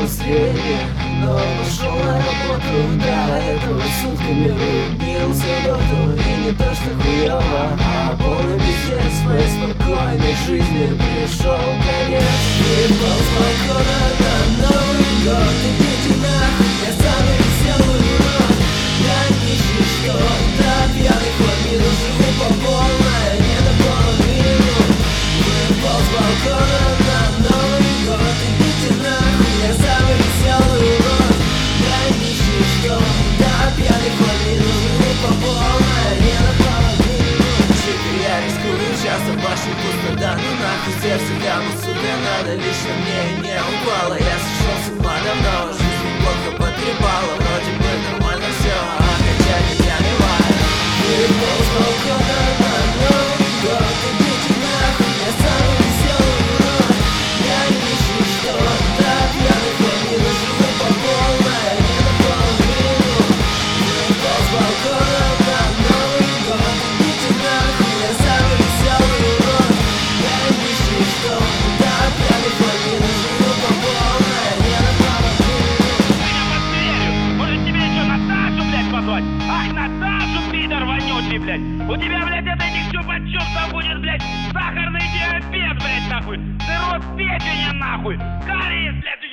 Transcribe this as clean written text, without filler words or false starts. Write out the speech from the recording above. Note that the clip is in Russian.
быстрее. Но пошел на работу, до этого сутками рубился до того. И не то что хуёво, а полный пиздец. Моей спокойной жизни пришел конец. И пол с балкона на Новый год. Идите нахуй, я самый веселый урод. Я нищий, что до пьяных в обиду живу по полной, не до половины. Выпал с балкона на Новый год. Идите нахуй, я самый веселый урод. Я нищий, что до пьяных в обиду живу по полной, не до половины. Я рискую часто, башню пусто, да ну нахуй сердце яму, сука, надо лично мне и не упало. Я сошел с ума давно, жизнь неплохо потрепала. Вроде бы нормально все, а хотя меня не варит. Выпал с балкона на Новый год. Идите нахуй, я самый веселый урод. Я нищий, что до пьяных в обиду живу по полной, не до половину. Выпал с балкона на Новый год. Идите нахуй, я самый веселый урод. Я нищий, что до пьяных в обиду живу по полной, не до половину. Меня подстрелю! Может тебе еще Наташу, блядь, позвать? Ах, Наташу, пидор вонючий, блядь! У тебя, блядь, это этих чупа-чупсов будет, блядь, сахарный диабет, блядь, нахуй! Цирроз печени, нахуй! Кариес, блядь,